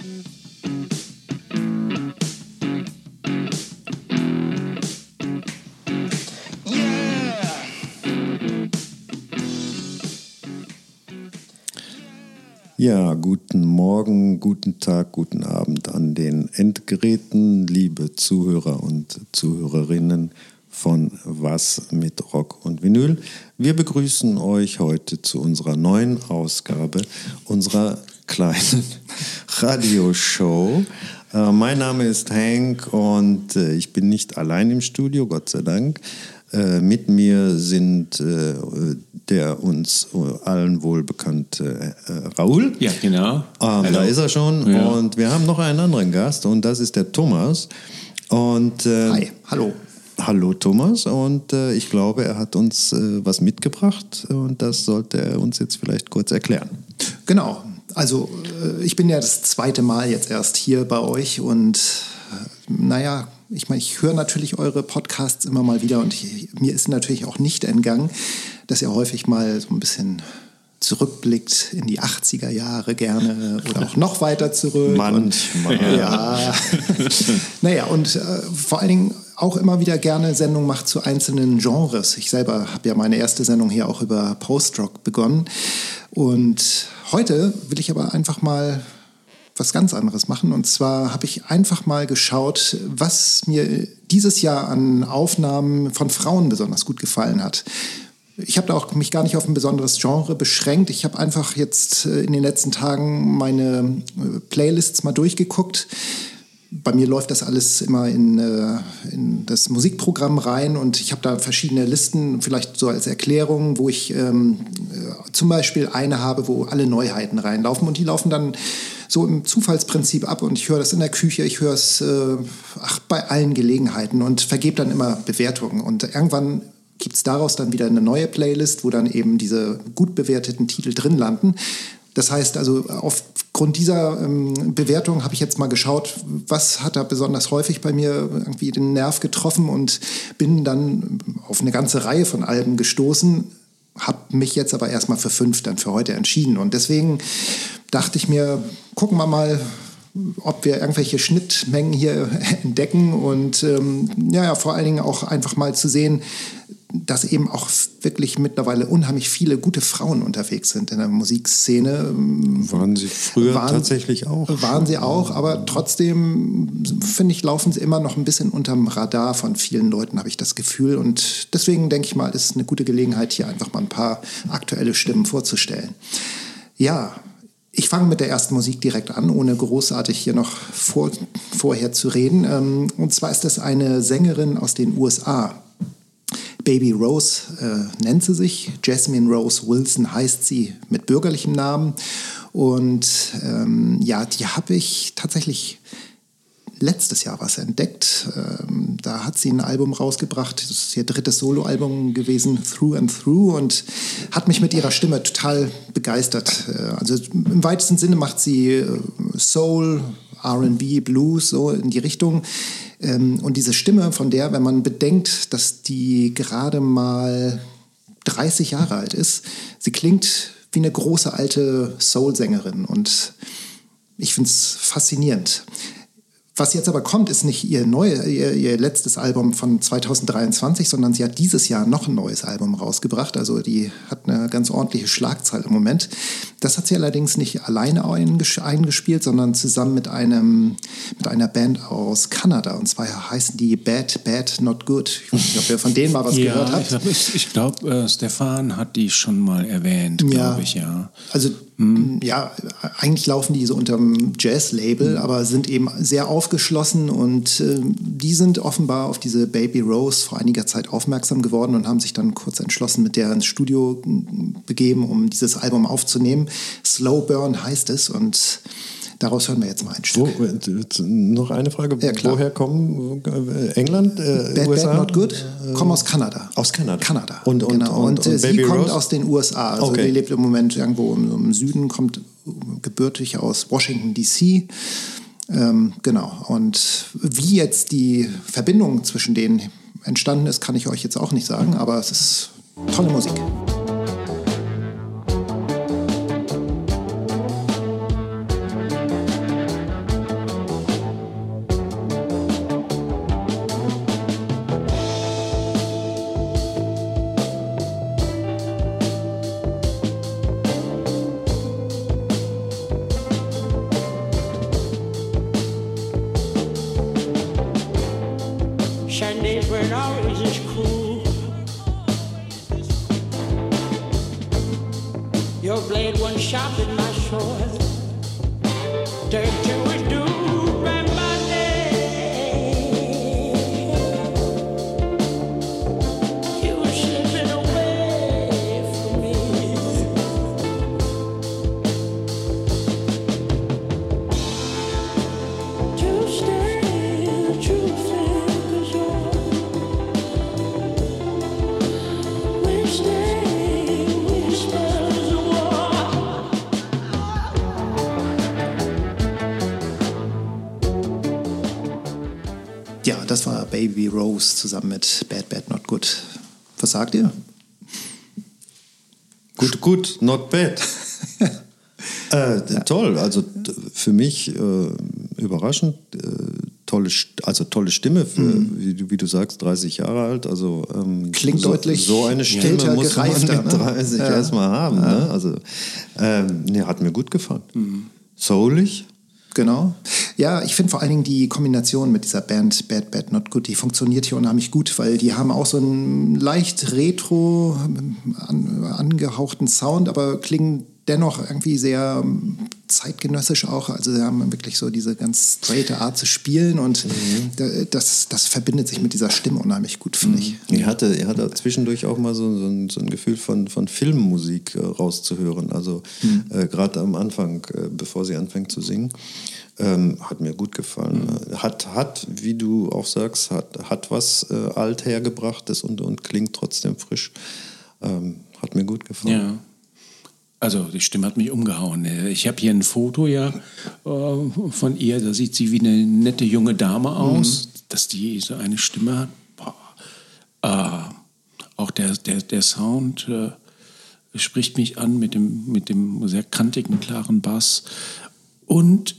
Ja, guten Morgen, guten Tag, guten Abend an den Endgeräten, liebe Zuhörer und Zuhörerinnen von Was mit Rock und Vinyl. Wir begrüßen euch heute zu unserer neuen Ausgabe unserer kleinen Radioshow. Mein Name ist Hank und ich bin nicht allein im Studio, Gott sei Dank. Mit mir sind der uns allen wohl bekannte Raoul. Ja, genau. Da ist er schon. Ja. Und wir haben noch einen anderen Gast und das ist der Thomas. Und, Hi, hallo. Hallo Thomas. Und ich glaube, er hat uns was mitgebracht und das sollte er uns jetzt vielleicht kurz erklären. Genau. Also ich bin ja das zweite Mal jetzt erst hier bei euch und naja, ich höre natürlich eure Podcasts immer mal wieder und mir ist natürlich auch nicht entgangen, dass ihr häufig mal so ein bisschen zurückblickt in die 80er Jahre gerne oder auch noch weiter zurück. Manchmal. Ja. Naja, und vor allen Dingen auch immer wieder gerne Sendungen macht zu einzelnen Genres. Ich selber habe ja meine erste Sendung hier auch über Post-Rock begonnen. Und heute will ich aber einfach mal was ganz anderes machen. Und zwar habe ich einfach mal geschaut, was mir dieses Jahr an Aufnahmen von Frauen besonders gut gefallen hat. Ich habe da auch mich gar nicht auf ein besonderes Genre beschränkt. Ich habe einfach jetzt in den letzten Tagen meine Playlists mal durchgeguckt. Bei mir läuft das alles immer in das Musikprogramm rein und ich habe da verschiedene Listen, vielleicht so als Erklärung, wo ich zum Beispiel eine habe, wo alle Neuheiten reinlaufen und die laufen dann so im Zufallsprinzip ab und ich höre das in der Küche, ich höre es bei allen Gelegenheiten und vergebe dann immer Bewertungen und irgendwann gibt es daraus dann wieder eine neue Playlist, wo dann eben diese gut bewerteten Titel drin landen. Das heißt also, aufgrund dieser Bewertung habe ich jetzt mal geschaut, was hat da besonders häufig bei mir irgendwie den Nerv getroffen und bin dann auf eine ganze Reihe von Alben gestoßen, habe mich jetzt aber erstmal für 5 dann für heute entschieden. Und deswegen dachte ich mir, gucken wir mal, ob wir irgendwelche Schnittmengen hier entdecken und vor allen Dingen auch einfach mal zu sehen, dass eben auch wirklich mittlerweile unheimlich viele gute Frauen unterwegs sind in der Musikszene. Waren sie früher tatsächlich auch? Waren sie auch, aber trotzdem, finde ich, laufen sie immer noch ein bisschen unterm Radar von vielen Leuten, habe ich das Gefühl. Und deswegen denke ich mal, ist es eine gute Gelegenheit, hier einfach mal ein paar aktuelle Stimmen vorzustellen. Ja, ich fange mit der ersten Musik direkt an, ohne großartig hier noch vorher zu reden. Und zwar ist das eine Sängerin aus den USA. Baby Rose nennt sie sich. Jasmine Rose Wilson heißt sie mit bürgerlichem Namen. Und die habe ich tatsächlich letztes Jahr entdeckt. Da hat sie ein Album rausgebracht. Das ist ihr 3. Soloalbum gewesen, Through and Through. Und hat mich mit ihrer Stimme total begeistert. Also im weitesten Sinne macht sie Soul, R&B, Blues, so in die Richtung. Und diese Stimme, von der, wenn man bedenkt, dass die gerade mal 30 Jahre alt ist, sie klingt wie eine große alte Soul-Sängerin und ich finde es faszinierend. Was jetzt aber kommt, ist nicht ihr letztes Album von 2023, sondern sie hat dieses Jahr noch ein neues Album rausgebracht. Also die hat eine ganz ordentliche Schlagzahl im Moment. Das hat sie allerdings nicht alleine eingespielt, sondern zusammen mit einer Band aus Kanada. Und zwar heißen die Bad, Bad, Not Good. Ich weiß nicht, ob ihr von denen mal was gehört habt. Ich glaube, Stefan hat die schon mal erwähnt, glaube ich, ja. Also eigentlich laufen die so unter dem Jazz-Label, aber sind eben sehr aufgeschlossen und die sind offenbar auf diese Baby Rose vor einiger Zeit aufmerksam geworden und haben sich dann kurz entschlossen, mit der ins Studio begeben, um dieses Album aufzunehmen. Slow Burn heißt es und daraus hören wir jetzt mal ein Stück. Noch eine Frage. Ja, woher kommen England, Bad, USA? Bad, Not Good? Kommen aus Kanada. Aus Kanada? Kanada. Und sie Baby kommt Rose? aus den USA. Also Okay. sie lebt im Moment irgendwo im Süden, kommt gebürtig aus Washington, D.C. Und wie jetzt die Verbindung zwischen denen entstanden ist, kann ich euch jetzt auch nicht sagen, aber es ist tolle Musik. where it always is cool. Your blade went sharp in my sword. Take to it, do by my day. You were slipping away from me. To stay true fingers on. We stay whispers of war. Ja, das war Baby Rose zusammen mit Bad Bad Not Good. Was sagt ihr? Gut, not bad. Toll, also für mich überraschend. Tolle Stimme, wie du sagst, 30 Jahre alt. Also, Klingt deutlich so eine Stimme älter, muss man gereifter, mit 30 erstmal haben. Ja. Ne? Also, hat mir gut gefallen. Soulig. Genau. Ja, ich finde vor allen Dingen die Kombination mit dieser Band Bad Bad Not Good, die funktioniert hier unheimlich gut, weil die haben auch so einen leicht retro angehauchten Sound, aber klingen dennoch irgendwie sehr zeitgenössisch auch. Also sie haben wirklich so diese ganz straighte Art zu spielen und das verbindet sich mit dieser Stimme unheimlich gut, finde ich. Er hatte zwischendurch auch mal so ein Gefühl von Filmmusik rauszuhören. Also gerade am Anfang, bevor sie anfängt zu singen. Hat mir gut gefallen. Hat, wie du auch sagst, hat was Althergebrachtes und klingt trotzdem frisch. Hat mir gut gefallen. Ja. Also die Stimme hat mich umgehauen. Ich habe hier ein Foto von ihr, da sieht sie wie eine nette junge Dame aus. Dass die so eine Stimme hat. Auch der Sound spricht mich an mit dem sehr kantigen, klaren Bass. Und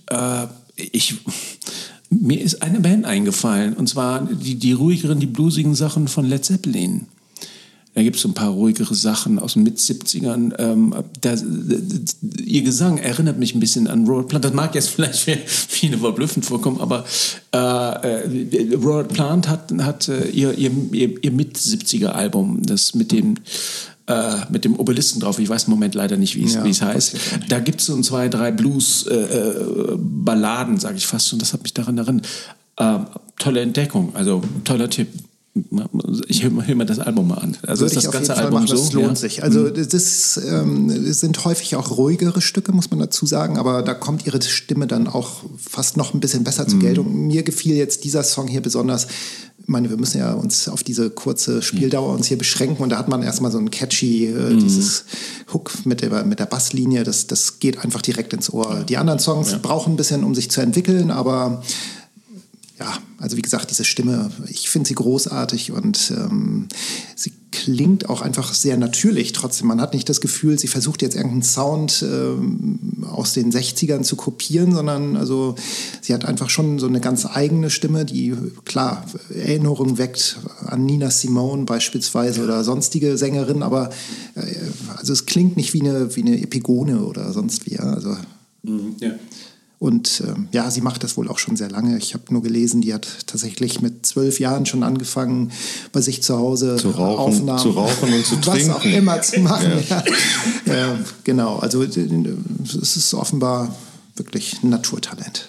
mir ist eine Band eingefallen, und zwar die ruhigeren, die bluesigen Sachen von Led Zeppelin. Da gibt es so ein paar ruhigere Sachen aus den Mit-70ern. Ihr Gesang erinnert mich ein bisschen an Robert Plant. Das mag jetzt vielleicht für viele verblüffend vorkommen, aber Robert Plant hat ihr Mit-70er-Album, das mit dem Obelisken drauf. Ich weiß im Moment leider nicht, wie es heißt. Da gibt es so 2, 3 Blues-Balladen, sage ich fast schon. Das hat mich daran erinnert. Tolle Entdeckung, also toller Tipp. Ich höre mir das Album mal an. Also ist das ganze Album machen, so? Das lohnt sich. Also das sind häufig auch ruhigere Stücke, muss man dazu sagen, aber da kommt ihre Stimme dann auch fast noch ein bisschen besser zur Geltung. Mir gefiel jetzt dieser Song hier besonders. Ich meine, wir müssen ja uns auf diese kurze Spieldauer uns hier beschränken und da hat man erstmal so ein catchy, dieses Hook mit der Basslinie, das geht einfach direkt ins Ohr. Die anderen Songs brauchen ein bisschen, um sich zu entwickeln, aber ja, also wie gesagt, diese Stimme, ich finde sie großartig und sie klingt auch einfach sehr natürlich. Trotzdem, man hat nicht das Gefühl, sie versucht jetzt irgendeinen Sound aus den 60ern zu kopieren, sondern also sie hat einfach schon so eine ganz eigene Stimme, die klar Erinnerungen weckt an Nina Simone beispielsweise oder sonstige Sängerinnen, aber also es klingt nicht wie eine Epigone oder sonst wie. Also ja. Und sie macht das wohl auch schon sehr lange. Ich habe nur gelesen, die hat tatsächlich mit 12 Jahren schon angefangen, bei sich zu Hause Aufnahmen, zu rauchen und zu trinken. Was auch immer zu machen. Ja. Genau, also es ist offenbar wirklich ein Naturtalent.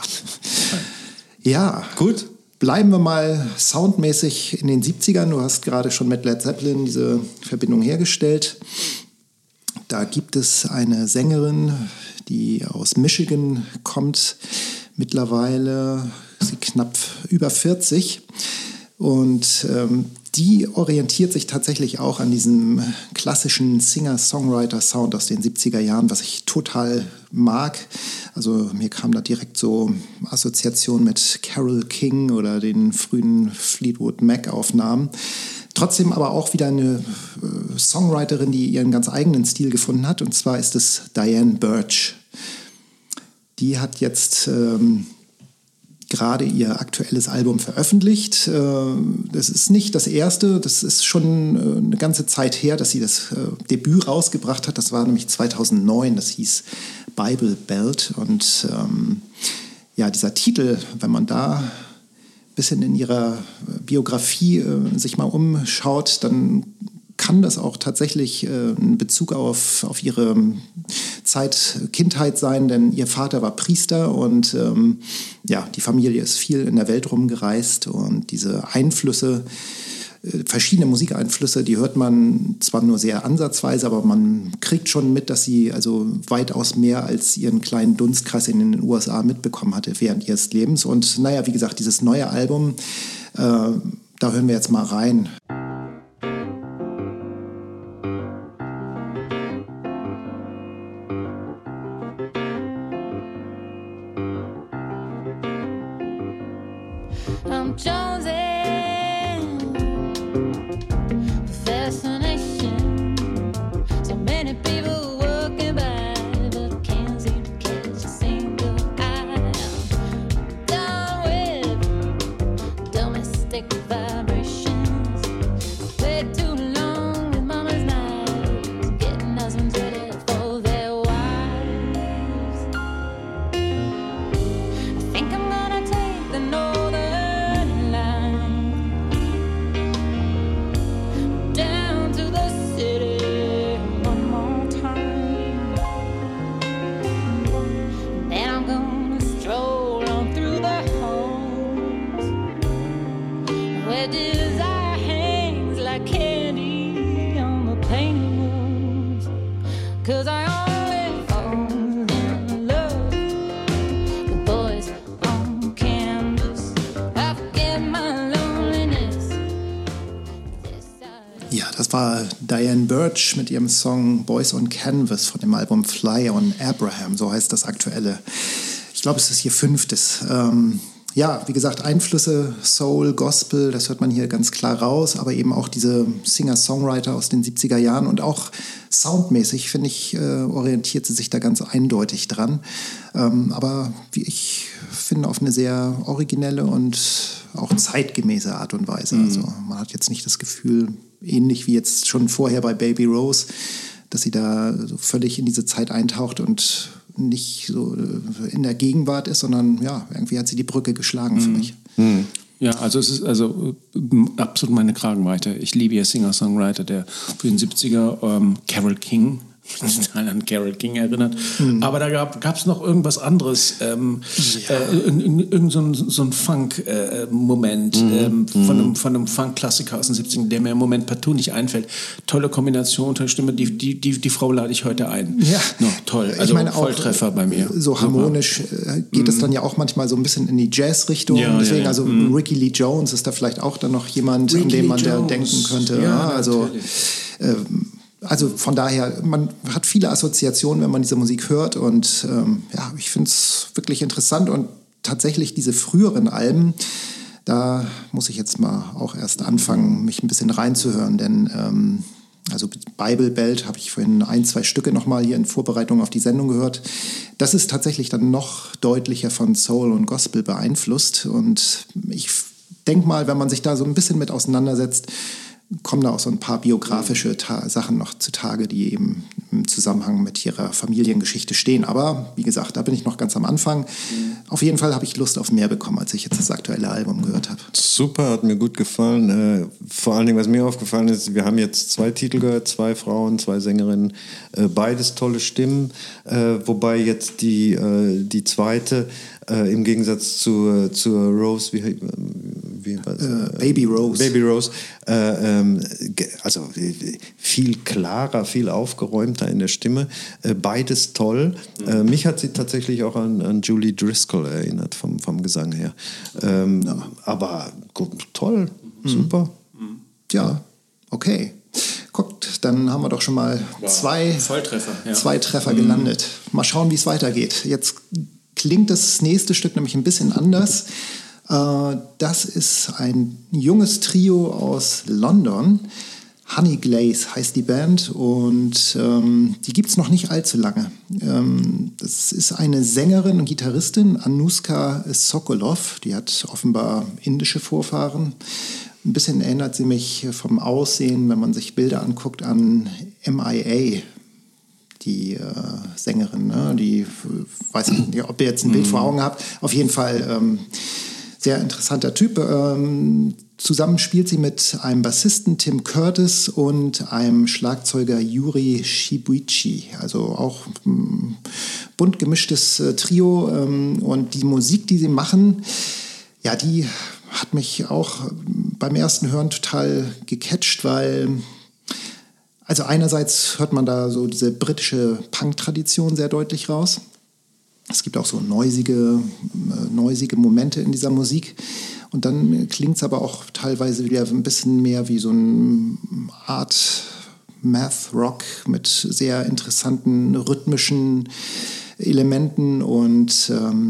Ja, gut. Bleiben wir mal soundmäßig in den 70ern. Du hast gerade schon mit Led Zeppelin diese Verbindung hergestellt. Da gibt es eine Sängerin, die aus Michigan kommt, mittlerweile ist sie knapp über 40 und die orientiert sich tatsächlich auch an diesem klassischen Singer-Songwriter-Sound aus den 70er Jahren, was ich total mag. Also mir kam da direkt so Assoziation mit Carole King oder den frühen Fleetwood Mac-Aufnahmen. Trotzdem aber auch wieder eine Songwriterin, die ihren ganz eigenen Stil gefunden hat. Und zwar ist es Diane Birch. Die hat jetzt gerade ihr aktuelles Album veröffentlicht. Das ist nicht das erste, das ist schon eine ganze Zeit her, dass sie das Debüt rausgebracht hat. Das war nämlich 2009, das hieß Bible Belt. Und dieser Titel, wenn man da bisschen in ihrer Biografie sich mal umschaut, dann kann das auch tatsächlich ein Bezug auf ihre Kindheit sein, denn ihr Vater war Priester und die Familie ist viel in der Welt rumgereist und diese Einflüsse, verschiedene Musikeinflüsse, die hört man zwar nur sehr ansatzweise, aber man kriegt schon mit, dass sie also weitaus mehr als ihren kleinen Dunstkreis in den USA mitbekommen hatte während ihres Lebens. Und naja, wie gesagt, dieses neue Album, da hören wir jetzt mal rein. I'm chosen for fascination. So many people walking by, but can't seem to catch a single eye. Done with domestic vibrations. Way too long with mama's knives, getting husbands ready for their wives. I think I'm gonna take the northern line down to the city one more time. Then I'm gonna stroll on through the halls where desire hangs like candy on the painted walls. 'Cause I only fall in love with boys on canvas. I forget my loneliness. Ja, das war Diane Birch mit ihrem Song Boys on Canvas von dem Album Fly on Abraham, so heißt das aktuelle. Ich glaube, es ist ihr 5. Ja, wie gesagt, Einflüsse, Soul, Gospel, das hört man hier ganz klar raus, aber eben auch diese Singer-Songwriter aus den 70er Jahren und auch soundmäßig, finde ich, orientiert sie sich da ganz eindeutig dran. Aber wie ich finde, auf eine sehr originelle und auch zeitgemäße Art und Weise. Also man hat jetzt nicht das Gefühl, ähnlich wie jetzt schon vorher bei Baby Rose, dass sie da so völlig in diese Zeit eintaucht und nicht so in der Gegenwart ist, sondern ja, irgendwie hat sie die Brücke geschlagen für mich. Ja, also es ist absolut meine Kragenweite. Ich liebe ihr Singer-Songwriter der für den 70er, Carole King. Total an Carole King erinnert. Aber da gab es noch irgendwas anderes. Irgend so ein Funk-Moment von einem Funk-Klassiker aus den 70ern, der mir im Moment partout nicht einfällt. Tolle Kombination, tolle Stimme. Die Frau lade ich heute ein. Ja. No, toll. Also ich meine Volltreffer bei mir. So harmonisch geht es dann ja auch manchmal so ein bisschen in die Jazz-Richtung. Ja, deswegen, ja. also Ricky Lee Jones ist da vielleicht auch dann noch jemand, an den man da denken könnte. Ja, also von daher, man hat viele Assoziationen, wenn man diese Musik hört und ich finde es wirklich interessant und tatsächlich diese früheren Alben, da muss ich jetzt mal auch erst anfangen, mich ein bisschen reinzuhören, denn also Bible Belt habe ich vorhin 1-2 Stücke nochmal hier in Vorbereitung auf die Sendung gehört. Das ist tatsächlich dann noch deutlicher von Soul und Gospel beeinflusst und ich denke mal, wenn man sich da so ein bisschen mit auseinandersetzt, kommen da auch so ein paar biografische Sachen noch zutage, die eben im Zusammenhang mit ihrer Familiengeschichte stehen. Aber wie gesagt, da bin ich noch ganz am Anfang. Auf jeden Fall habe ich Lust auf mehr bekommen, als ich jetzt das aktuelle Album gehört habe. Super, hat mir gut gefallen. Vor allen Dingen, was mir aufgefallen ist, wir haben jetzt 2 Titel gehört, 2 Frauen, 2 Sängerinnen, beides tolle Stimmen, wobei jetzt die zweite im Gegensatz zur Rose, Baby Rose. Baby Rose, also viel klarer, viel aufgeräumter in der Stimme. Beides toll. Mich hat sie tatsächlich auch an Julie Driscoll erinnert, vom Gesang her. Aber toll, super. Ja, okay. Guckt, dann haben wir doch schon mal zwei Treffer gelandet. Mal schauen, wie es weitergeht. Jetzt klingt das nächste Stück nämlich ein bisschen anders. Das ist ein junges Trio aus London. Honey Glaze heißt die Band und die gibt es noch nicht allzu lange. Das ist eine Sängerin und Gitarristin, Anushka Sokolov. Die hat offenbar indische Vorfahren. Ein bisschen erinnert sie mich vom Aussehen, wenn man sich Bilder anguckt, an MIA, die Sängerin. Ne? Die weiß ich nicht, ob ihr jetzt ein Bild vor Augen habt. Auf jeden Fall Sehr interessanter Typ. Zusammen spielt sie mit einem Bassisten Tim Curtis und einem Schlagzeuger Yuri Shibuichi. Also auch ein bunt gemischtes Trio. Und die Musik, die sie machen, ja, die hat mich auch beim ersten Hören total gecatcht, weil also einerseits hört man da so diese britische Punk-Tradition sehr deutlich raus. Es gibt auch so noisige Momente in dieser Musik. Und dann klingt es aber auch teilweise wieder ein bisschen mehr wie so eine Art Math-Rock mit sehr interessanten rhythmischen Elementen und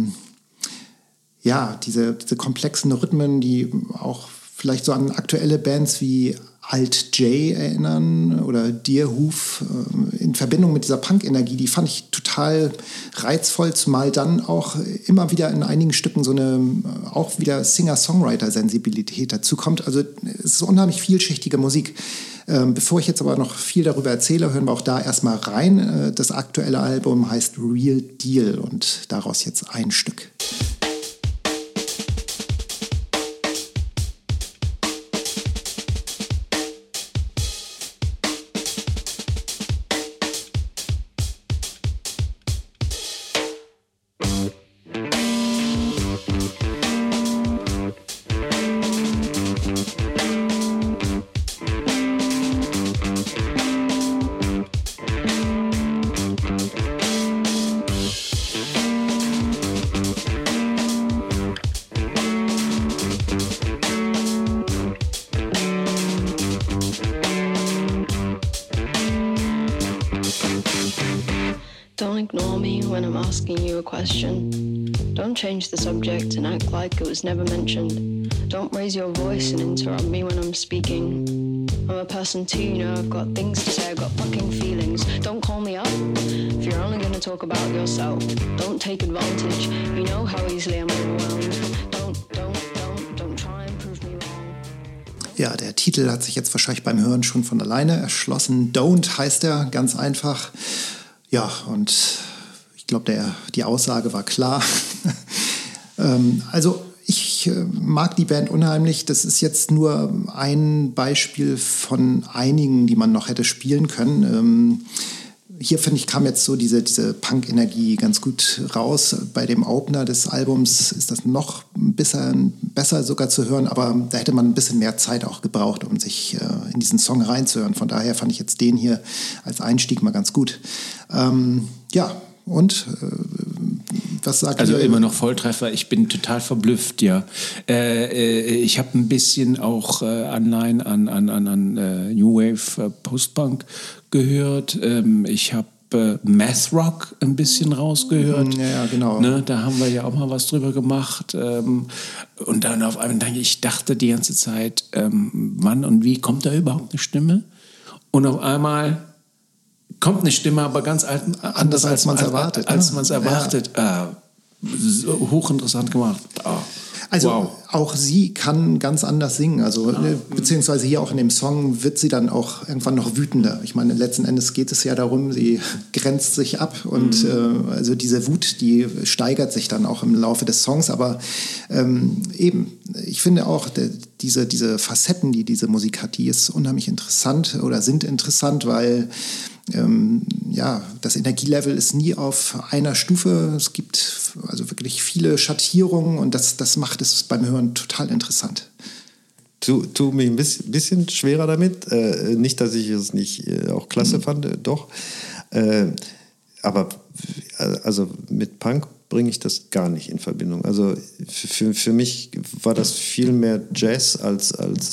diese komplexen Rhythmen, die auch vielleicht so an aktuelle Bands wie Alt J erinnern oder Deerhoof in Verbindung mit dieser Punk-Energie, die fand ich total reizvoll, zumal dann auch immer wieder in einigen Stücken so eine auch wieder Singer-Songwriter-Sensibilität dazu kommt. Also es ist unheimlich vielschichtige Musik. Bevor ich jetzt aber noch viel darüber erzähle, hören wir auch da erstmal rein. Das aktuelle Album heißt Real Deal und daraus jetzt ein Stück. Don't ignore me when I'm asking you a question. Don't change the subject and act like it was never mentioned. Don't raise your voice and interrupt me when I'm speaking. I'm a person too, you know, I've got things to say, I've got fucking feelings. Don't call me up if you're only gonna talk about yourself. Don't take advantage, you know how easily I'm overwhelmed. Don't try and prove me wrong. Ja, der Titel hat sich jetzt wahrscheinlich beim Hören schon von alleine erschlossen. Don't heißt er, ganz einfach. Ja, und ich glaube, die Aussage war klar. Also ich mag die Band unheimlich. Das ist jetzt nur ein Beispiel von einigen, die man noch hätte spielen können. Hier, finde ich, kam jetzt so diese Punk-Energie ganz gut raus. Bei dem Opener des Albums ist das noch besser sogar zu hören, aber da hätte man ein bisschen mehr Zeit auch gebraucht, um sich in diesen Song reinzuhören. Von daher fand ich jetzt den hier als Einstieg mal ganz gut. Was sagt Also ihr? immer noch Volltreffer. Ich bin total verblüfft, ja. Ich habe ein bisschen auch Anleihen an New Wave Post-Punk gehört. Ich habe Math Rock ein bisschen rausgehört. Ja, genau. Ne, da haben wir ja auch mal was drüber gemacht. Und dann auf einmal, ich dachte die ganze Zeit, wann und wie kommt da überhaupt eine Stimme? Und auf einmal kommt eine Stimme, aber ganz anders als man es erwartet. So hochinteressant gemacht. Also wow. Auch sie kann ganz anders singen. Also beziehungsweise hier auch in dem Song wird sie dann auch irgendwann noch wütender. Ich meine, letzten Endes geht es ja darum, sie grenzt sich ab und also diese Wut, die steigert sich dann auch im Laufe des Songs. Aber ich finde auch diese Facetten, die diese Musik hat, die ist unheimlich interessant oder sind interessant, weil das Energielevel ist nie auf einer Stufe. Es gibt also wirklich viele Schattierungen und das macht es beim Hören total interessant. Tu mich ein bisschen schwerer damit. Nicht, dass ich es nicht auch klasse fand, doch. Aber also mit Punk bringe ich das gar nicht in Verbindung. Also für mich war das viel mehr Jazz als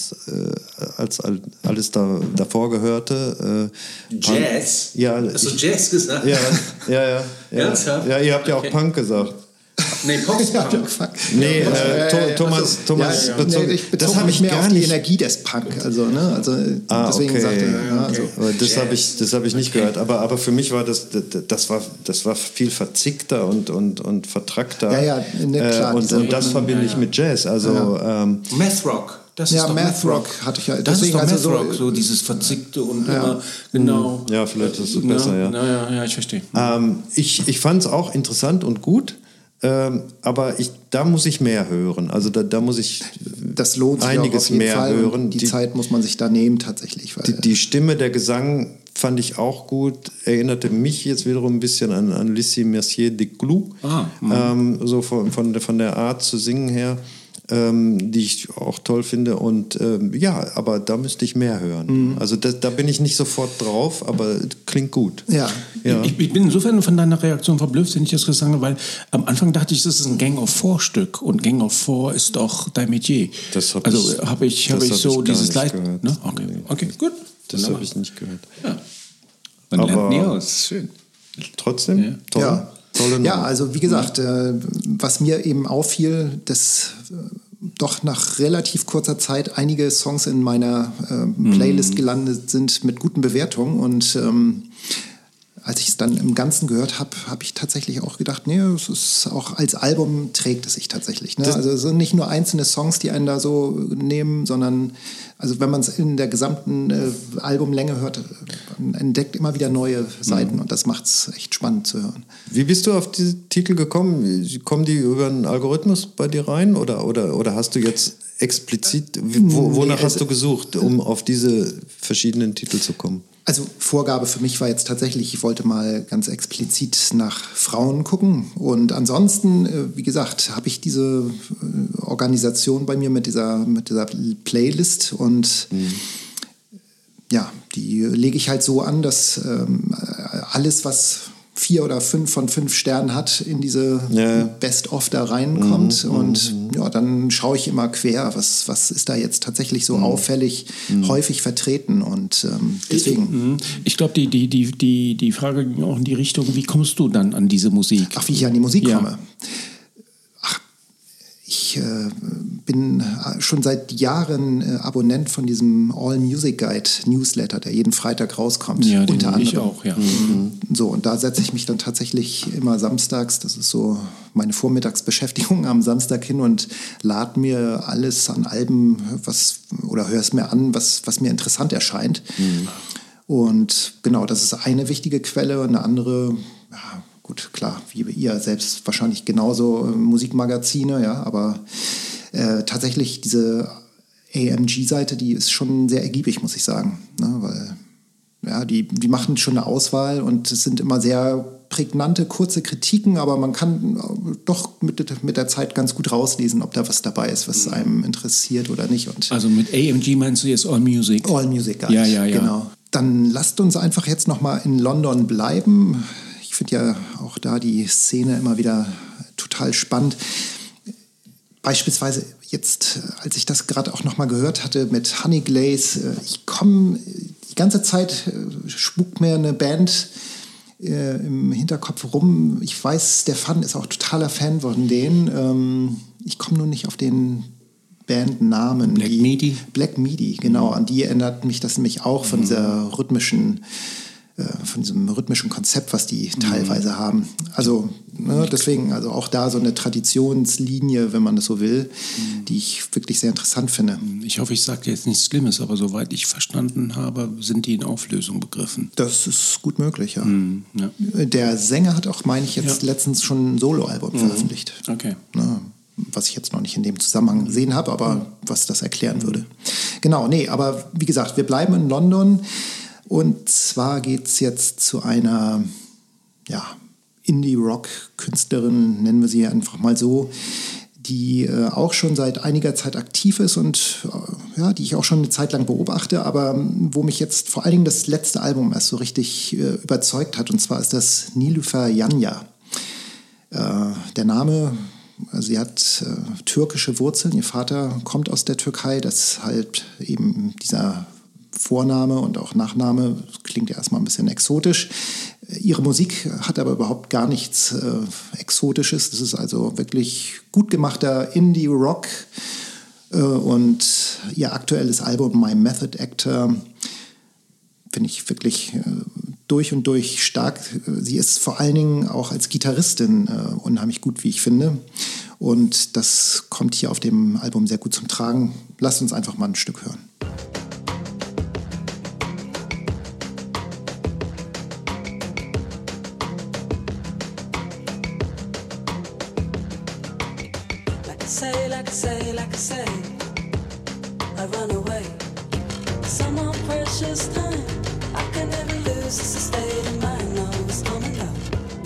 alles davor gehörte. Jazz? Ja. Hast du Jazz gesagt? Ja. Ernsthaft? Ja, ihr habt ja auch Okay. Punk gesagt. Nee, Post-Punk. Nee, Thomas bezog. Ich bezog mich mehr auf die Energie des Punk. Also, ne? Deswegen okay. sagte er. Das habe ich nicht gehört. Aber für mich war das war viel verzwickter und vertrackter. Ja, klar. Und das verbinde ich mit Jazz. Also Math Rock. Das ist doch Math Rock hatte ich ja. Das Deswegen ist doch also Math Rock, so dieses Verzickte und immer genau. ja, vielleicht ist es besser, ja. Ja, ich verstehe. Ich fand es auch interessant und gut. Aber da muss ich mehr hören. Also da muss ich Das lohnt sich einiges auch auf jeden mehr Fall. hören. Die Zeit muss man sich da nehmen tatsächlich. Weil Die Stimme, der Gesang fand ich auch gut. Erinnerte mich jetzt wiederum ein bisschen an Lissy Mercier de Clou. So von der Art zu singen her. Die ich auch toll finde. Und aber da müsste ich mehr hören. Also da bin ich nicht sofort drauf, aber klingt gut. Ja. Ich bin insofern von deiner Reaktion verblüfft, wenn ich das gesagt habe, weil am Anfang dachte ich, das ist ein Gang of Four Stück und Gang of Four ist doch dein Metier. Das hab habe ich so gar dieses nicht Leid. gehört. Ne? Okay, gut. Das habe ich nicht gehört. Ja. Man lernt nie aus. Schön. Trotzdem? Ja. Toll. Ja. Tolle Nummer. Ja, also wie gesagt, was mir eben auffiel, dass doch nach relativ kurzer Zeit einige Songs in meiner Playlist gelandet sind mit guten Bewertungen. Und als ich es dann im Ganzen gehört habe, habe ich tatsächlich auch gedacht, nee, es ist auch als Album trägt es sich tatsächlich. Ne? Also es sind nicht nur einzelne Songs, die einen da so nehmen, sondern also wenn man es in der gesamten Albumlänge hört, man entdeckt immer wieder neue Seiten und das macht es echt spannend zu hören. Wie bist du auf diese Titel gekommen? Kommen die über einen Algorithmus bei dir rein oder hast du jetzt explizit, wonach hast du gesucht, um auf diese verschiedenen Titel zu kommen? Also Vorgabe für mich war jetzt tatsächlich, ich wollte mal ganz explizit nach Frauen gucken. Und ansonsten, wie gesagt, habe ich diese Organisation bei mir mit dieser Playlist und ja, die lege ich halt so an, dass alles, was 4 oder 5 von 5 Sternen hat, in diese Best-of da reinkommt. Und ja, dann schaue ich immer quer, was ist da jetzt tatsächlich so auffällig häufig vertreten. Und deswegen. Ich glaube, die Frage ging auch in die Richtung, wie kommst du dann an diese Musik? Ach, wie ich an die Musik komme. Ich bin schon seit Jahren Abonnent von diesem All Music Guide Newsletter, der jeden Freitag rauskommt. Ja, den unter anderem. ich auch, ja. So, und da setze ich mich dann tatsächlich immer samstags, das ist so meine Vormittagsbeschäftigung am Samstag hin und lade mir alles an Alben, höre es mir an, was mir interessant erscheint. Und genau, das ist eine wichtige Quelle und eine andere, ja, gut, klar, wie ihr selbst wahrscheinlich genauso Musikmagazine, ja, aber tatsächlich diese AMG-Seite, die ist schon sehr ergiebig, muss ich sagen, ne, weil ja, die machen schon eine Auswahl und es sind immer sehr prägnante, kurze Kritiken, aber man kann doch mit der Zeit ganz gut rauslesen, ob da was dabei ist, was einem interessiert oder nicht. Und also mit AMG meinst du jetzt All Music? All Music Guide, ja. Genau. Dann lasst uns einfach jetzt nochmal in London bleiben. Ich finde ja auch da die Szene immer wieder total spannend. Beispielsweise jetzt, als ich das gerade auch nochmal gehört hatte mit Honey Glaze, ich komme die ganze Zeit, spukt mir eine Band im Hinterkopf rum. Ich weiß, Stefan ist auch totaler Fan von denen. Ich komme nur nicht auf den Bandnamen. Black Midi? Black Midi, genau. An die erinnert mich das nämlich auch von dieser von diesem rhythmischen Konzept, was die teilweise haben. Also deswegen, also auch da so eine Traditionslinie, wenn man das so will, die ich wirklich sehr interessant finde. Ich hoffe, ich sage jetzt nichts Schlimmes, aber soweit ich verstanden habe, sind die in Auflösung begriffen. Das ist gut möglich, ja. Ja. Der Sänger hat auch, meine ich, jetzt letztens schon ein Soloalbum veröffentlicht. Okay. Was ich jetzt noch nicht in dem Zusammenhang gesehen habe, aber was das erklären würde. Genau, nee, aber wie gesagt, wir bleiben in London. Und zwar geht es jetzt zu einer Indie-Rock-Künstlerin, nennen wir sie einfach mal so, die auch schon seit einiger Zeit aktiv ist und die ich auch schon eine Zeit lang beobachte, aber wo mich jetzt vor allen Dingen das letzte Album erst so richtig überzeugt hat. Und zwar ist das Nilüfer Yanya. Der Name, sie hat türkische Wurzeln, ihr Vater kommt aus der Türkei, deshalb eben dieser Vorname und auch Nachname, klingt ja erstmal ein bisschen exotisch. Ihre Musik hat aber überhaupt gar nichts Exotisches. Das ist also wirklich gut gemachter Indie-Rock. Und ihr aktuelles Album My Method Actor finde ich wirklich durch und durch stark. Sie ist vor allen Dingen auch als Gitarristin unheimlich gut, wie ich finde. Und das kommt hier auf dem Album sehr gut zum Tragen. Lasst uns einfach mal ein Stück hören. say, like I say, like I say, I run away. Some more precious time I can never lose. It's a state of mind, no, it's coming up.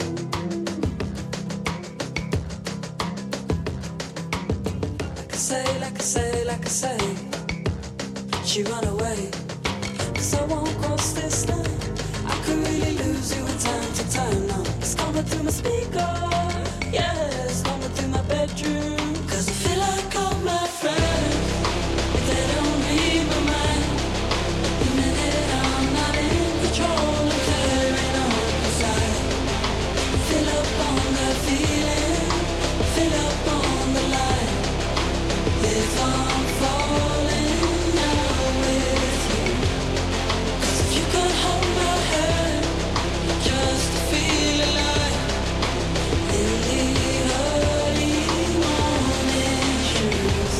Like I say, like I say, like I say, she run away. 'Cause I won't cross this line. I could really lose you in time to time now. It's coming through my speaker, yeah, it's coming through my bedroom. 'Cause I feel like all my friends, they don't read my mind. The minute I'm not in control, I'm tearing on the side. Fill up on the feeling, fill up on the light. If I'm falling now with you, 'cause if you could hold my hand just to feel alive in the early morning shoes.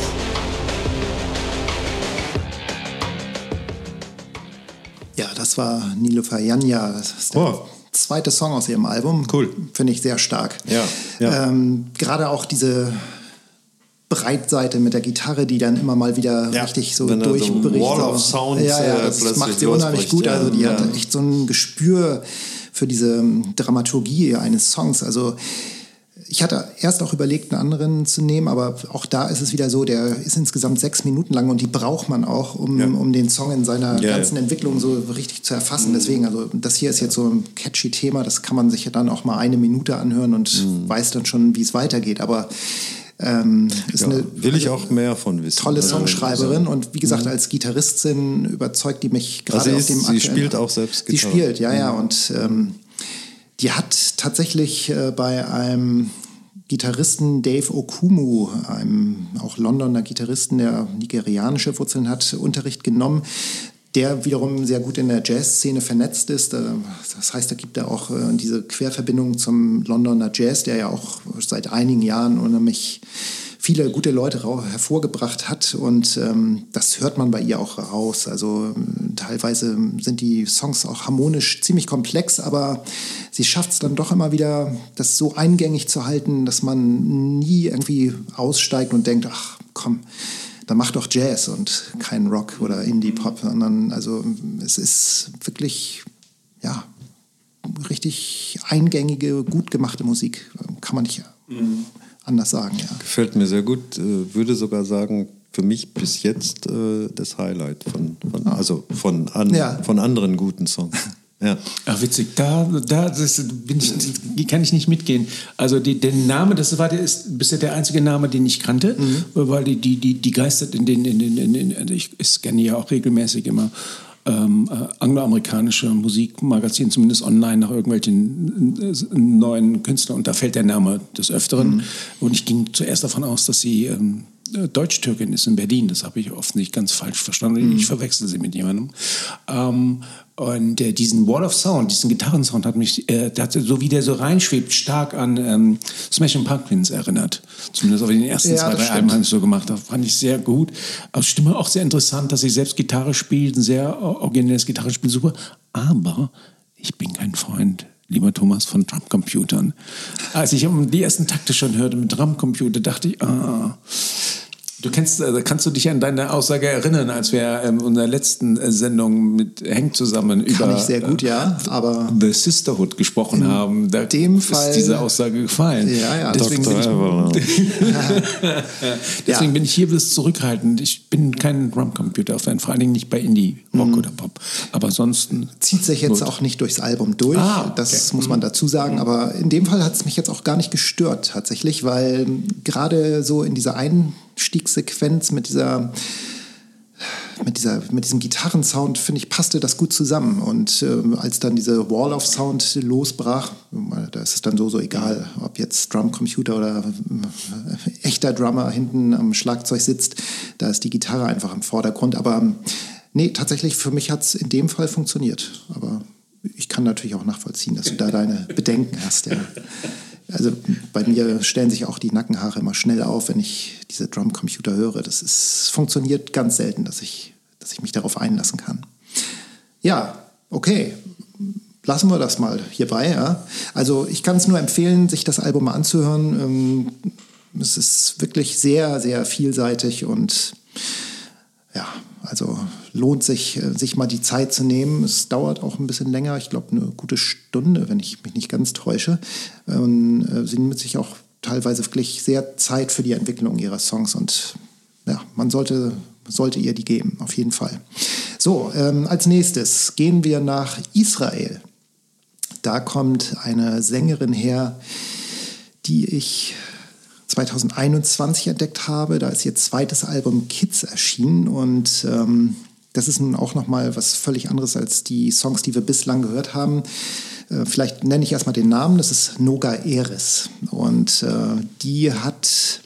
Ja, das war Nilofer Janja. Das ist der Oh. zweite Song aus ihrem Album. Cool. Finde ich sehr stark. Ja, ja. Gerade auch diese Breitseite mit der Gitarre, die dann immer mal wieder Ja, richtig so wenn da so ein durchbricht. Wall of Sound, ja, das plötzlich macht sie unheimlich losbricht, gut. ja. Also die Ja. hat echt so ein Gespür für diese Dramaturgie eines Songs. Also ich hatte erst auch überlegt, einen anderen zu nehmen, aber auch da ist es wieder so, der ist insgesamt 6 Minuten lang und die braucht man auch, um den Song in seiner Ja, ganzen ja. Entwicklung so richtig zu erfassen. Deswegen, also das hier ist jetzt so ein catchy Thema, das kann man sich ja dann auch mal 1 Minute anhören und weiß dann schon, wie es weitergeht. Aber ist Ja, eine will ich auch mehr von wissen. tolle Also, Songschreiberin und wie gesagt, als Gitarristin überzeugt die mich gerade Also auf dem sie aktuellen- spielt auch selbst Sie Gitarre. spielt, ja, und die hat tatsächlich bei einem Gitarristen Dave Okumu, einem auch Londoner Gitarristen, der nigerianische Wurzeln hat, Unterricht genommen, der wiederum sehr gut in der Jazzszene vernetzt ist. Das heißt, da gibt er auch diese Querverbindung zum Londoner Jazz, der ja auch seit einigen Jahren unheimlich viele gute Leute hervorgebracht hat und das hört man bei ihr auch raus. Also teilweise sind die Songs auch harmonisch ziemlich komplex, aber sie schafft es dann doch immer wieder, das so eingängig zu halten, dass man nie irgendwie aussteigt und denkt, ach komm, dann mach doch Jazz und kein Rock oder Indie-Pop, sondern also es ist wirklich, ja, richtig eingängige, gut gemachte Musik. Kann man nicht anders sagen, ja. Gefällt mir sehr gut. Würde sogar sagen, für mich bis jetzt das Highlight von anderen guten Songs. Ja. Ach, witzig, kann ich nicht mitgehen. Also der Name, ist bisher der einzige Name, den ich kannte, weil die geistert ich scanne ja auch regelmäßig immer angloamerikanische Musikmagazine, zumindest online, nach irgendwelchen neuen Künstlern. Und da fällt der Name des Öfteren. Und ich ging zuerst davon aus, dass sie Deutsch-Türkin ist in Berlin. Das habe ich oft nicht ganz falsch verstanden. Ich verwechsel sie mit jemandem. Und diesen Wall of Sound, diesen Gitarrensound hat mich, so wie der so reinschwebt, stark an Smashing Pumpkins erinnert. Zumindest auf den ersten 2, 3 Alben habe ich so gemacht. Das fand ich sehr gut. Aber Stimme auch sehr interessant, dass sie selbst Gitarre spielt. Ein sehr originelles Gitarrenspiel, super. Aber ich bin kein Freund, lieber Thomas, von Drumcomputern. Als ich die ersten Takte schon hörte mit Drumcomputer, dachte ich, kannst du dich an deine Aussage erinnern, als wir in unserer letzten Sendung mit Henk zusammen Kann über ich sehr gut, ja, aber The Sisterhood gesprochen haben. Da dem ist Fall- diese Aussage gefallen. Ja, Deswegen Ja. bin ich hier bis zurückhaltend. Ich bin kein Drumcomputer-Fan, vor allen Dingen nicht bei Indie, Rock oder Pop. Aber ansonsten zieht sich jetzt auch nicht durchs Album durch. Okay. Das muss man dazu sagen. Aber in dem Fall hat es mich jetzt auch gar nicht gestört tatsächlich, weil gerade so in dieser Einstiegssequenz mit diesem Gitarrensound, finde ich, passte das gut zusammen. Und als dann diese Wall of Sound losbrach, da ist es dann so egal, ob jetzt Drumcomputer oder echter Drummer hinten am Schlagzeug sitzt, da ist die Gitarre einfach im Vordergrund. Aber nee, tatsächlich, für mich hat es in dem Fall funktioniert. Aber ich kann natürlich auch nachvollziehen, dass du da deine Bedenken hast. Ja. Also bei mir stellen sich auch die Nackenhaare immer schnell auf, wenn ich diese Drumcomputer höre. Funktioniert ganz selten, dass ich mich darauf einlassen kann. Ja, okay. Lassen wir das mal hierbei. Ja. Also ich kann es nur empfehlen, sich das Album mal anzuhören. es ist wirklich sehr, sehr vielseitig und ja, also lohnt sich mal die Zeit zu nehmen. Es dauert auch ein bisschen länger, ich glaube eine gute Stunde, wenn ich mich nicht ganz täusche. Sie nimmt sich auch teilweise wirklich sehr Zeit für die Entwicklung ihrer Songs und ja, man sollte ihr die geben, auf jeden Fall. So, als nächstes gehen wir nach Israel. Da kommt eine Sängerin her, die ich 2021 entdeckt habe. Da ist ihr zweites Album Kids erschienen und das ist nun auch nochmal was völlig anderes als die Songs, die wir bislang gehört haben. Vielleicht nenne ich erstmal den Namen, das ist Noga Eres und die hat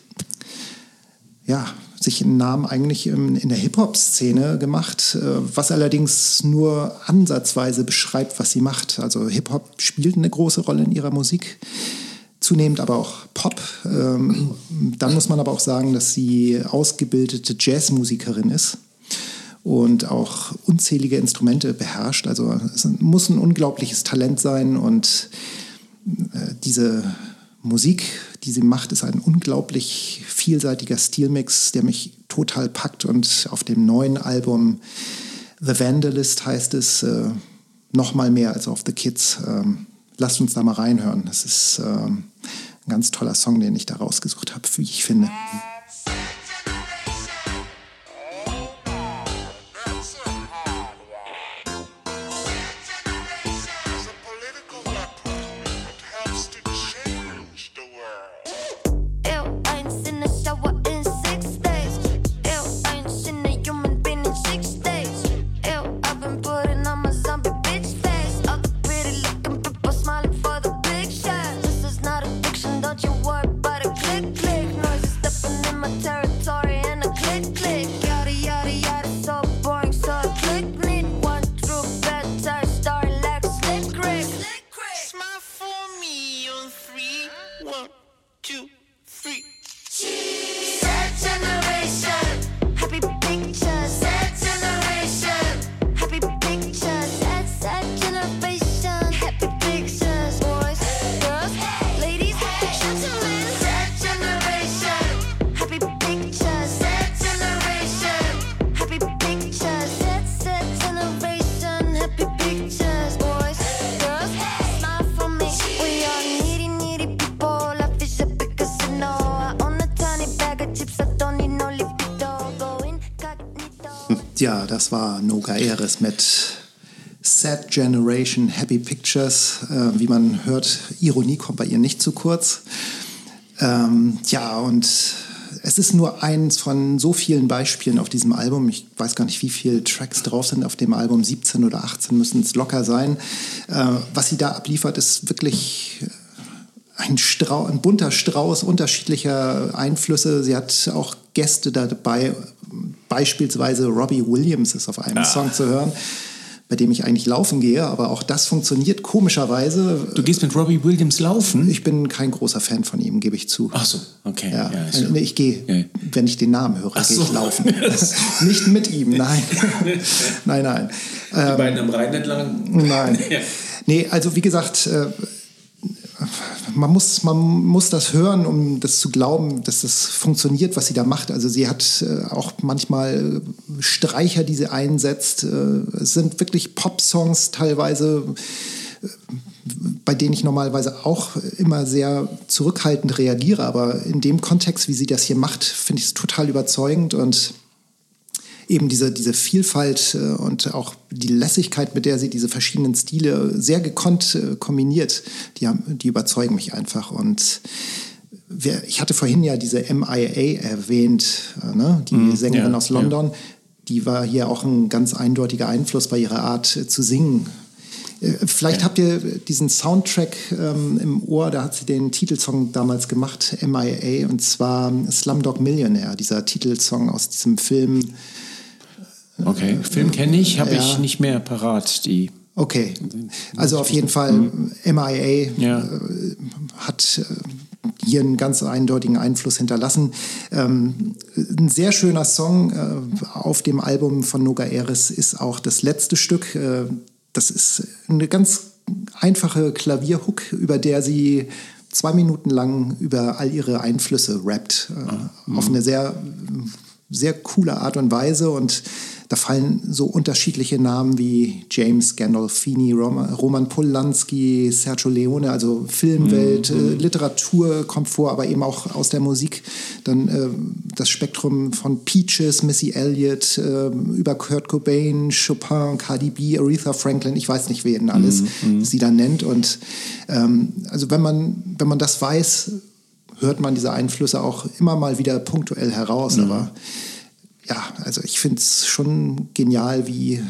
sich einen Namen eigentlich in der Hip-Hop-Szene gemacht, was allerdings nur ansatzweise beschreibt, was sie macht. Also Hip-Hop spielt eine große Rolle in ihrer Musik, zunehmend aber auch Pop. Dann muss man aber auch sagen, dass sie ausgebildete Jazzmusikerin ist und auch unzählige Instrumente beherrscht. Also es muss ein unglaubliches Talent sein und diese Musik, die sie macht, ist ein unglaublich vielseitiger Stilmix, der mich total packt und auf dem neuen Album The Vandalist heißt es noch mal mehr als auf The Kids. Lasst uns da mal reinhören. Das ist ein ganz toller Song, den ich da rausgesucht habe, wie ich finde. Ja, das war Noga Eres mit Sad Generation, Happy Pictures. Wie man hört, Ironie kommt bei ihr nicht zu kurz. Und es ist nur eins von so vielen Beispielen auf diesem Album. Ich weiß gar nicht, wie viele Tracks drauf sind auf dem Album. 17 oder 18 müssen es locker sein. Was sie da abliefert, ist wirklich ein bunter Strauß unterschiedlicher Einflüsse. Sie hat auch Gäste dabei. Beispielsweise Robbie Williams ist auf einem Song zu hören, bei dem ich eigentlich laufen gehe, aber auch das funktioniert komischerweise. Du gehst mit Robbie Williams laufen? Ich bin kein großer Fan von ihm, gebe ich zu. Ach so, okay. Ja. Ich gehe, wenn ich den Namen höre, gehe ich laufen. Nicht mit ihm, nein. Nein. Die beiden am Rhein entlang? Nein. Nee, also wie gesagt, man muss das hören, um das zu glauben, dass das funktioniert, was sie da macht. Also sie hat auch manchmal Streicher, die sie einsetzt. Es sind wirklich Pop-Songs teilweise, bei denen ich normalerweise auch immer sehr zurückhaltend reagiere. Aber in dem Kontext, wie sie das hier macht, finde ich es total überzeugend und eben diese Vielfalt und auch die Lässigkeit, mit der sie diese verschiedenen Stile sehr gekonnt kombiniert, die überzeugen mich einfach. Und ich hatte vorhin ja diese MIA erwähnt, die Sängerin aus London. Ja. Die war hier auch ein ganz eindeutiger Einfluss bei ihrer Art zu singen. Vielleicht habt ihr diesen Soundtrack im Ohr, da hat sie den Titelsong damals gemacht, MIA, und zwar Slumdog Millionaire, dieser Titelsong aus diesem Film. Okay, Film kenne ich, habe ich nicht mehr parat. Okay, also auf jeden Fall MIA hat hier einen ganz eindeutigen Einfluss hinterlassen. Ein sehr schöner Song auf dem Album von Noga Eres ist auch das letzte Stück. Das ist eine ganz einfache Klavierhook, über der sie 2 Minuten lang über all ihre Einflüsse rappt. Auf eine sehr, sehr coole Art und Weise. Und da fallen so unterschiedliche Namen wie James Gandolfini, Roman Polanski, Sergio Leone, also Filmwelt, Literatur kommt vor, aber eben auch aus der Musik. Dann das Spektrum von Peaches, Missy Elliott, über Kurt Cobain, Chopin, Cardi B, Aretha Franklin, ich weiß nicht, wen alles sie da nennt. Und also wenn man das weiß, hört man diese Einflüsse auch immer mal wieder punktuell heraus, aber ja, also ich finde es schon genial, wie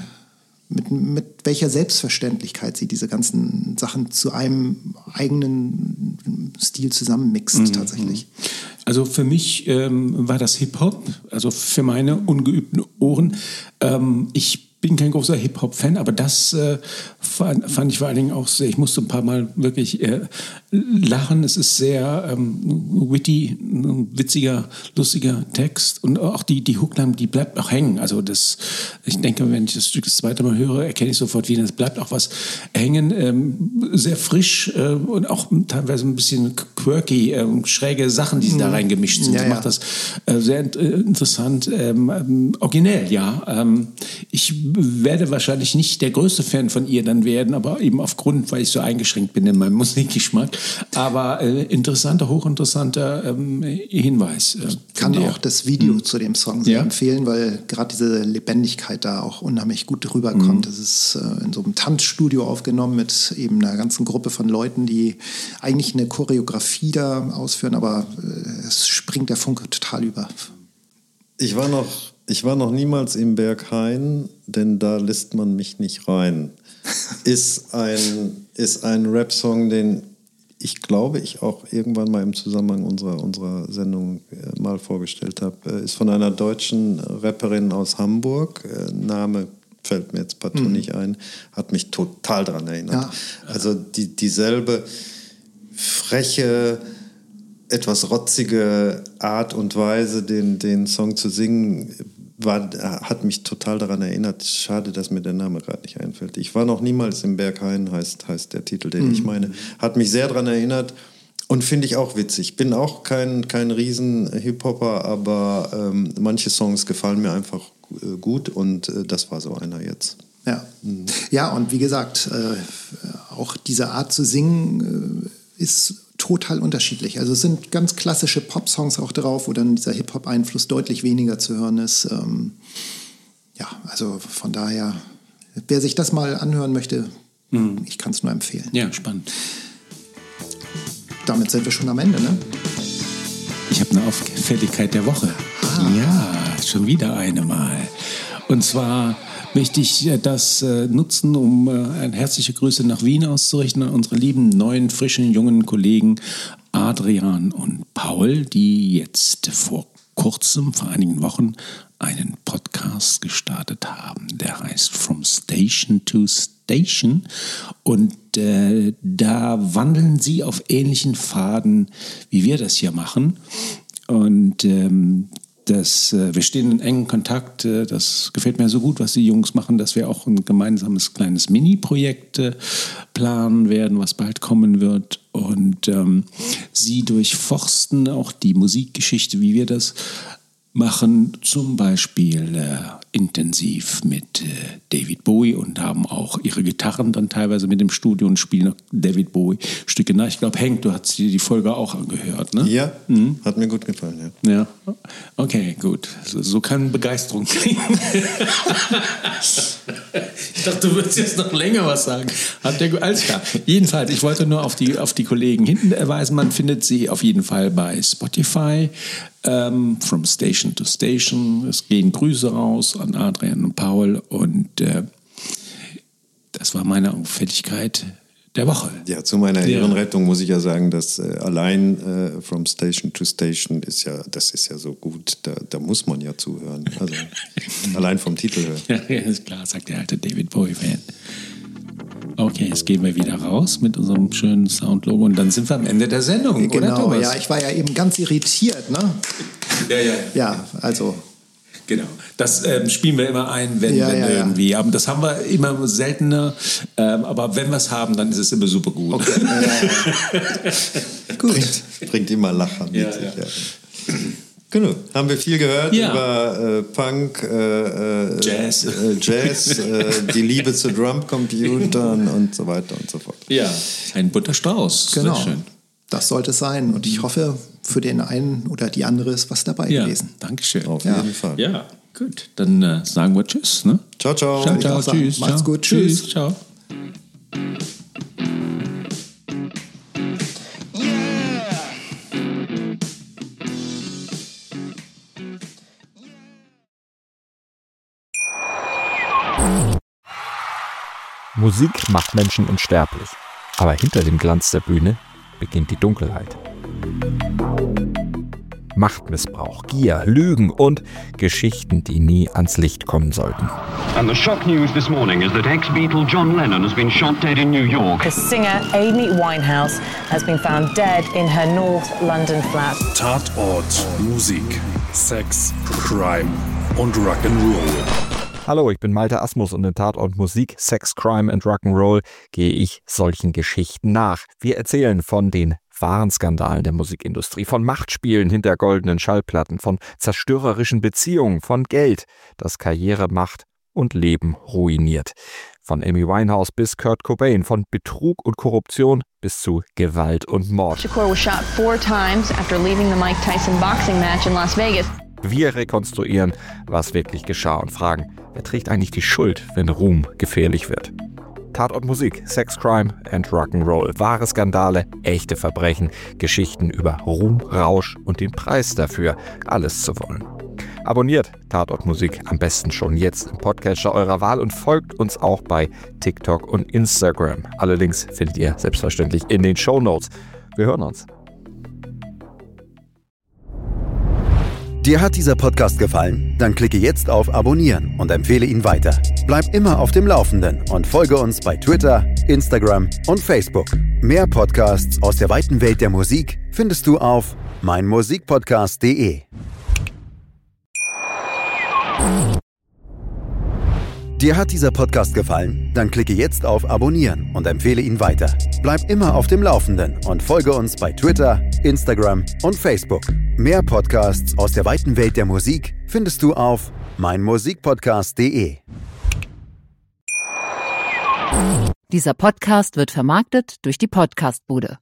mit welcher Selbstverständlichkeit sie diese ganzen Sachen zu einem eigenen Stil zusammenmixt tatsächlich. Also für mich war das Hip-Hop, also für meine ungeübten Ohren. Ich bin kein großer Hip-Hop-Fan, aber das fand ich vor allen Dingen auch sehr, ich musste ein paar Mal wirklich lachen. Es ist sehr witty, witziger, lustiger Text und auch die Hookline, die bleibt auch hängen. Also ich denke, wenn ich das Stück das zweite Mal höre, erkenne ich sofort wieder, es bleibt auch was hängen. Sehr frisch und auch teilweise ein bisschen quirky, schräge Sachen, die da reingemischt sind. Das macht das sehr interessant, originell, ja. Ich werde wahrscheinlich nicht der größte Fan von ihr dann werden, aber eben aufgrund, weil ich so eingeschränkt bin in meinem Musikgeschmack. Aber hochinteressanter Hinweis. Ich kann auch das Video zu dem Song sehr empfehlen, weil gerade diese Lebendigkeit da auch unheimlich gut rüberkommt. Das ist in so einem Tanzstudio aufgenommen mit eben einer ganzen Gruppe von Leuten, die eigentlich eine Choreografie da ausführen, aber es springt der Funke total über. Ich war noch niemals im Berghain, denn da lässt man mich nicht rein. Ist ein Rap-Song, den ich glaube, ich auch irgendwann mal im Zusammenhang unserer Sendung mal vorgestellt habe. Ist von einer deutschen Rapperin aus Hamburg. Name fällt mir jetzt partout nicht ein. Hat mich total daran erinnert. Ja. Also dieselbe freche, etwas rotzige Art und Weise, den Song zu singen, hat mich total daran erinnert. Schade, dass mir der Name gerade nicht einfällt. Ich war noch niemals im Berghain, heißt der Titel, den ich meine. Hat mich sehr daran erinnert und finde ich auch witzig. Bin auch kein Riesen-Hip-Hopper, aber manche Songs gefallen mir einfach gut und das war so einer jetzt. Ja, ja, und wie gesagt, auch diese Art zu singen ist total unterschiedlich. Also es sind ganz klassische Pop-Songs auch drauf, wo dann dieser Hip-Hop-Einfluss deutlich weniger zu hören ist. Ja, also von daher, wer sich das mal anhören möchte, ich kann es nur empfehlen. Ja, spannend. Damit sind wir schon am Ende, ne? Ich habe eine Auffälligkeit der Woche. Ja, schon wieder eine mal. Und zwar möchte ich das nutzen, um herzliche Grüße nach Wien auszurichten an unsere lieben neuen, frischen, jungen Kollegen Adrian und Paul, die jetzt vor einigen Wochen, einen Podcast gestartet haben. Der heißt From Station to Station. Und da wandeln sie auf ähnlichen Pfaden, wie wir das hier machen. Und wir stehen in engem Kontakt. Das gefällt mir so gut, was die Jungs machen, dass wir auch ein gemeinsames kleines Mini-Projekt planen werden, was bald kommen wird. Und sie durchforsten auch die Musikgeschichte, wie wir das machen, zum Beispiel intensiv mit David Bowie und haben auch ihre Gitarren dann teilweise mit im Studio und spielen auch David Bowie Stücke nach. Ich glaube, Henk, du hast dir die Folge auch angehört, ne? Ja, hat mir gut gefallen, ja. Ja, okay, gut. So kann Begeisterung klingen. Ich dachte, du würdest jetzt noch länger was sagen. Alles klar. Jedenfalls, ich wollte nur auf die Kollegen hinten erweisen. Man findet sie auf jeden Fall bei Spotify. From Station to Station. Es gehen Grüße raus an Adrian und Paul und das war meine Auffälligkeit der Woche. Ja, zu meiner Ehrenrettung muss ich ja sagen, dass allein From Station to Station das ist ja so gut, da muss man ja zuhören. Also allein vom Titel her. Ja, ist klar, sagt der alte David Bowie-Fan. Okay, jetzt gehen wir wieder raus mit unserem schönen Soundlogo und dann sind wir am Ende der Sendung, genau, oder Thomas? Ja, ich war ja eben ganz irritiert, ne? Ja. Ja, also Genau, das spielen wir immer ein, wenn Ja. irgendwie. Aber das haben wir immer seltener. Aber wenn wir es haben, dann ist es immer super gut. Okay. Gut. Bringt immer Lacher mit Ja, sich. ja. Ja. Genau, haben wir viel gehört Ja. über Punk, Jazz. Jazz die Liebe zu Drumcomputern und so weiter und so fort. Ja, ein bunter Strauß. Genau. Sehr schön. Das sollte es sein. Und ich hoffe, für den einen oder die andere ist was dabei Ja, gewesen. Dankeschön. Auf jeden Fall. Ja, gut. Dann sagen wir Tschüss. Ne? Ciao, ciao. Ciao, ich ciao, auch sagen. tschüss. Macht's ciao. gut, tschüss. Ciao. Musik macht Menschen unsterblich. Aber hinter dem Glanz der Bühne beginnt die Dunkelheit. Machtmissbrauch, Gier, Lügen und Geschichten, die nie ans Licht kommen sollten. And the shock news this morning is that ex-Beatle John Lennon has been shot dead in New York. The singer Amy Winehouse has been found dead in her North London flat. Tatort, Musik, Sex, Crime und Rock'n'Roll. Hallo, ich bin Malte Asmus und in Tatort Musik, Sex, Crime and Rock'n'Roll gehe ich solchen Geschichten nach. Wir erzählen von den wahren Skandalen der Musikindustrie, von Machtspielen hinter goldenen Schallplatten, von zerstörerischen Beziehungen, von Geld, das Karriere, Macht und Leben ruiniert. Von Amy Winehouse bis Kurt Cobain, von Betrug und Korruption bis zu Gewalt und Mord. Shakur was shot 4 times after leaving the Mike Tyson boxing match in Las Vegas. Wir rekonstruieren, was wirklich geschah und fragen, wer trägt eigentlich die Schuld, wenn Ruhm gefährlich wird? Tatort Musik, Sex, Crime and Rock'n'Roll. Wahre Skandale, echte Verbrechen, Geschichten über Ruhm, Rausch und den Preis dafür, alles zu wollen. Abonniert Tatort Musik am besten schon jetzt im Podcatcher eurer Wahl und folgt uns auch bei TikTok und Instagram. Alle Links findet ihr selbstverständlich in den Shownotes. Wir hören uns. Dir hat dieser Podcast gefallen? Dann klicke jetzt auf Abonnieren und empfehle ihn weiter. Bleib immer auf dem Laufenden und folge uns bei Twitter, Instagram und Facebook. Mehr Podcasts aus der weiten Welt der Musik findest du auf meinmusikpodcast.de. Dir hat dieser Podcast gefallen? Dann klicke jetzt auf Abonnieren und empfehle ihn weiter. Bleib immer auf dem Laufenden und folge uns bei Twitter, Instagram und Facebook. Mehr Podcasts aus der weiten Welt der Musik findest du auf meinmusikpodcast.de. Dieser Podcast wird vermarktet durch die Podcastbude.